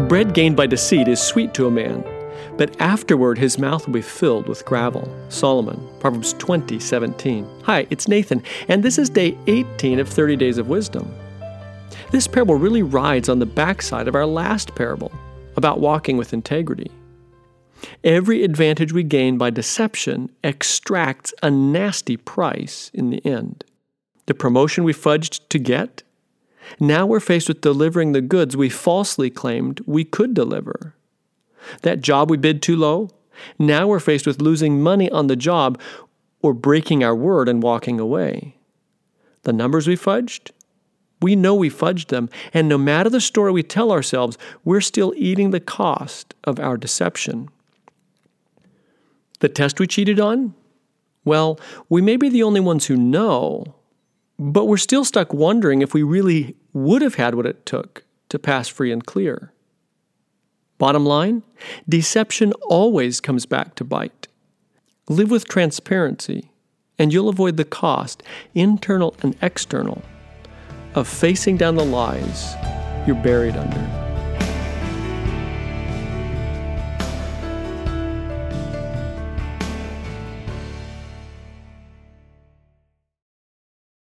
Bread gained by deceit is sweet to a man, but afterward his mouth will be filled with gravel. Solomon, Proverbs 20:17. Hi, it's Nathan, and this is day 18 of 30 Days of Wisdom. This parable really rides on the backside of our last parable about walking with integrity. Every advantage we gain by deception extracts a nasty price in the end. The promotion we fudged to get, now we're faced with delivering the goods we falsely claimed we could deliver. That job we bid too low, now we're faced with losing money on the job or breaking our word and walking away. The numbers we fudged, we know we fudged them, and no matter the story we tell ourselves, we're still eating the cost of our deception. The test we cheated on? Well, we may be the only ones who know, but we're still stuck wondering if we really would have had what it took to pass free and clear. Bottom line, deception always comes back to bite. Live with transparency, and you'll avoid the cost, internal and external, of facing down the lies you're buried under.